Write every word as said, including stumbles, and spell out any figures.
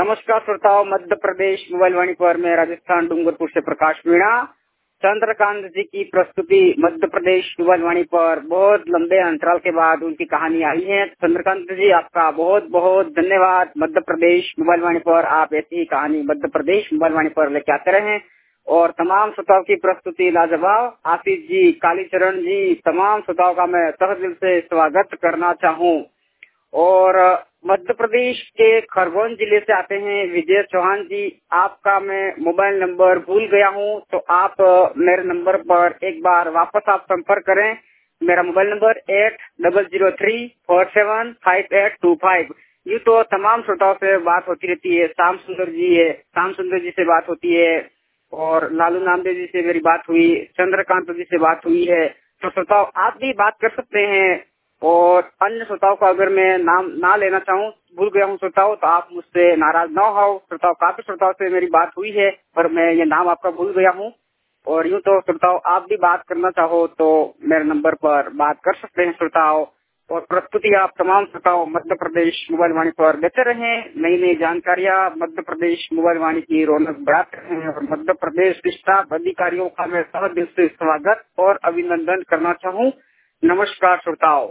नमस्कार श्रोताओं, मध्य प्रदेश मोबाइल वाणी पर मैं राजस्थान डूंगरपुर से प्रकाश मीणा चंद्रकांत जी की प्रस्तुति मध्य प्रदेश मोबाइल वाणी पर बहुत लंबे अंतराल के बाद उनकी कहानी आई है। चंद्रकांत जी, आपका बहुत बहुत धन्यवाद। मध्य प्रदेश मोबाइल वाणी पर आप ऐसी ही कहानी मध्य प्रदेश मोबाइल वाणी पर लेके आते रहे और तमाम श्रोताओं की प्रस्तुति लाजवाब। आशीष जी, कालीचरण जी, तमाम श्रोताओं का मैं तहे दिल से स्वागत करना चाहूँ। और मध्य प्रदेश के खरगोन जिले से आते हैं विजय चौहान जी। आपका मैं मोबाइल नंबर भूल गया हूं, तो आप मेरे नंबर पर एक बार वापस आप संपर्क करें। मेरा mobile number eight double zero three four seven five eight two five. यूँ तो तमाम श्रोताओं से बात होती रहती है। श्याम सुंदर जी है, श्याम सुंदर जी से बात होती है और लालू नामदेव जी से मेरी बात हुई, चंद्रकांत जी से बात हुई है। तो श्रोताओं, आप भी बात कर सकते हैं। और अन्य श्रोताओं का अगर मैं नाम ना लेना चाहूँ, भूल गया हूँ श्रोताओं, तो आप मुझसे नाराज ना हो। श्रोताओं, काफी श्रोताओं से मेरी बात हुई है पर मैं ये नाम आपका भूल गया हूँ। और यूँ तो श्रोताओं, आप भी बात करना चाहो तो मेरे नंबर पर बात कर सकते हैं श्रोताओं। और प्रस्तुति आप तमाम श्रोताओं मध्य प्रदेश मोबाइल वाणी पर देते रहें। नई नई जानकारियाँ मध्य प्रदेश मोबाइल वाणी की रौनक बढ़ाते हैं और मध्य प्रदेश स्टाफ अधिकारियों का मैं तहे दिल से स्वागत और अभिनंदन करना चाहूँ। नमस्कार श्रोताओं।